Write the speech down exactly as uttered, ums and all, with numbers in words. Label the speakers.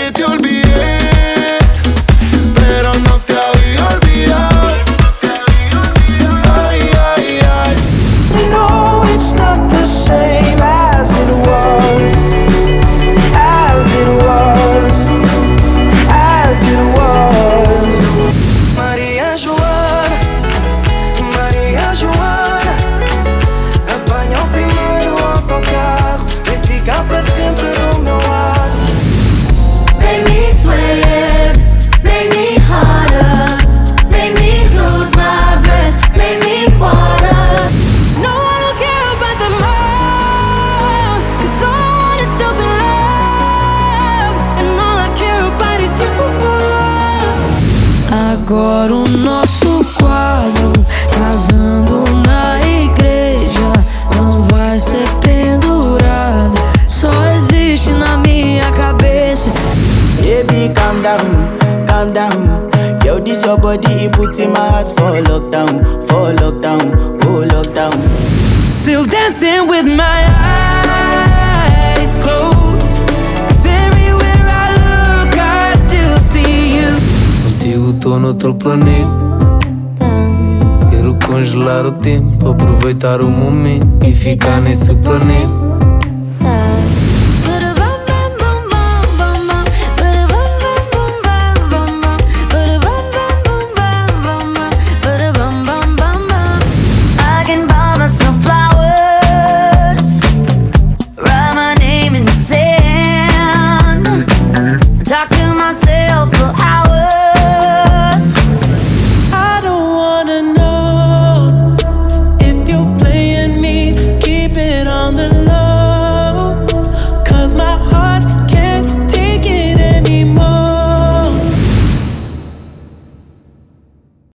Speaker 1: que te olvidé, pero no te había olvidado. Ay, ay, ay.
Speaker 2: No, it's not the same as it was, as it was, as it was. Maria Joana, Maria Joana, apanha o primeiro autocarro, vem ficar pra sempre do meu lado.
Speaker 3: Make me sweat, make me harder, make me lose my breath, make me water. No, I don't care about the love, 'cause all I want is to be loved, and all I care about is you.
Speaker 4: Agora o nosso quadro, casando na igreja, não vai ser pendurado, só existe na minha cabeça.
Speaker 2: Baby, calm down, calm down. Yo, this your body, it puts in my heart for lockdown, for lockdown, oh lockdown. Still dancing with my eyes closed, 'cause everywhere I look, I still see you.
Speaker 5: Contigo tô noutro planeta. Quero congelar o tempo, aproveitar o momento e ficar nesse planeta.